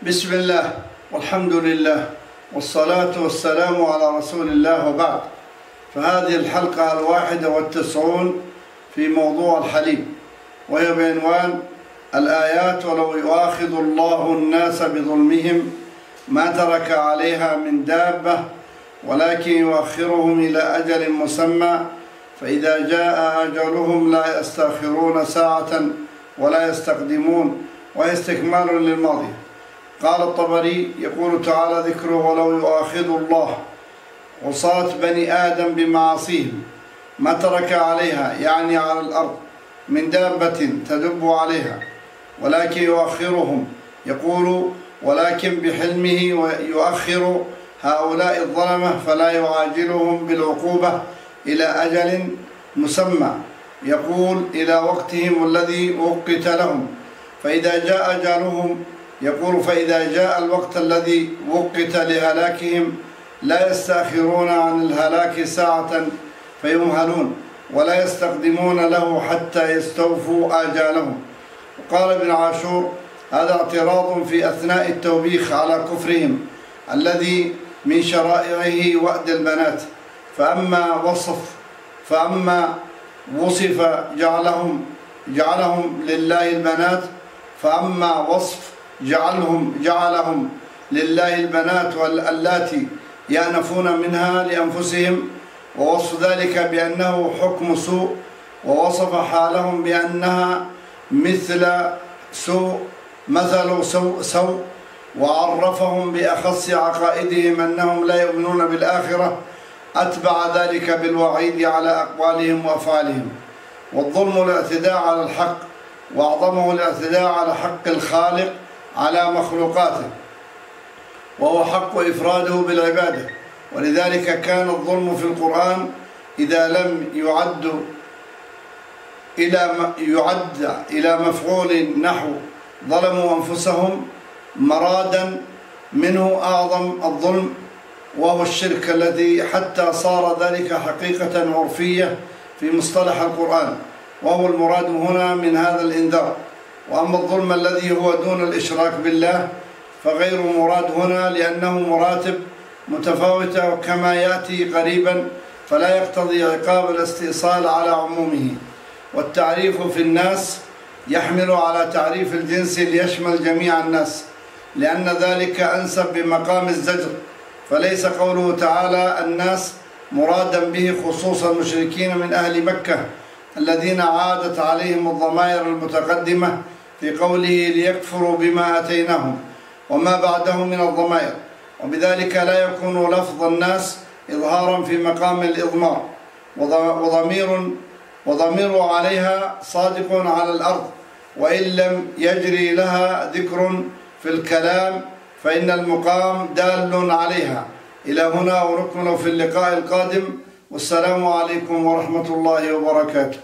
بسم الله والحمد لله والصلاة والسلام على رسول الله، وبعد. فهذه الحلقة 91 في موضوع الحليم، وهي بعنوان الآيات: ولو يؤاخذ الله الناس بظلمهم ما ترك عليها من دابة ولكن يؤخرهم إلى أجل مسمى فإذا جاء أجلهم لا يستأخرون ساعة ولا يستقدمون. وهي استكمال للماضي. قال الطبري يقول تعالى ذكره: ولو يؤاخذ الله عصاة بني آدم بمعاصيهم ما ترك عليها، يعني على الأرض، من دابة تدب عليها، ولكن يؤخرهم، يقول ولكن بحلمه يؤخر هؤلاء الظلمة فلا يعاجلهم بالعقوبة إلى أجل مسمى، يقول إلى وقتهم الذي وقت لهم. فإذا جاء أجلهم، يقول فإذا جاء الوقت الذي وقت لهلاكهم لا يستأخرون عن الهلاك ساعة فيمهلون، ولا يستقدمون له حتى يستوفوا آجالهم. وقال ابن عاشور: هذا اعتراض في أثناء التوبيخ على كفرهم الذي من شرائعه وأد البنات، فأما وصف جعلهم لله البنات، فأما وصف جعلهم لله البنات واللاتي يأنفون منها لأنفسهم، ووصف ذلك بأنه حكم سوء، ووصف حالهم بأنها مثل سوء، وعرفهم بأخص عقائدهم أنهم لا يؤمنون بالآخرة، أتبع ذلك بالوعيد على أقوالهم وأفعالهم. والظلم الاعتداء على الحق، وأعظمه الاعتداء على حق الخالق على مخلوقاته، وهو حق إفراده بالعبادة. ولذلك كان الظلم في القرآن إذا لم يعد إلى مفعول نحو ظلموا أنفسهم مرادا منه أعظم الظلم، وهو الشرك الذي حتى صار ذلك حقيقة عرفية في مصطلح القرآن، وهو المراد هنا من هذا الإنذار. وأما الظلم الذي هو دون الإشراك بالله فغير مراد هنا، لأنه مراتب متفاوتة كما يأتي قريبا، فلا يقتضي عقاب الاستئصال على عمومه. والتعريف في الناس يحمل على تعريف الجنس ليشمل جميع الناس، لأن ذلك أنسب بمقام الزجر، فليس قوله تعالى الناس مرادا به خصوص المشركين من أهل مكة الذين عادت عليهم الضمائر المتقدمة في قوله ليكفروا بما آتيناهم وما بعده من الضمائر، وبذلك لا يكون لفظ الناس إظهارا في مقام الإضمار. وضمير عليها صادق على الأرض، وإن لم يجري لها ذكر في الكلام فإن المقام دال عليها. إلى هنا ونكمل في اللقاء القادم، والسلام عليكم ورحمة الله وبركاته.